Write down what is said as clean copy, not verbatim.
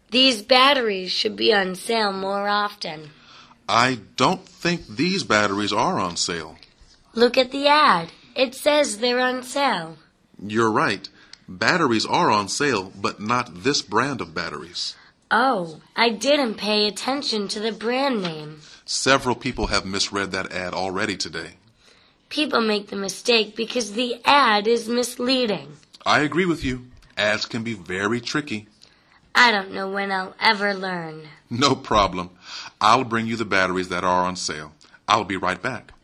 These batteries should be on sale more often. I don't think these batteries are on sale. Look at the ad. It says they're on sale. You're right. Batteries are on sale, but not this brand of batteries. Oh, I didn't pay attention to the brand name. Several people have misread that ad already today. People make the mistake because the ad is misleading. I agree with you. Ads can be very tricky. I don't know when I'll ever learn. No problem. I'll bring you the batteries that are on sale. I'll be right back.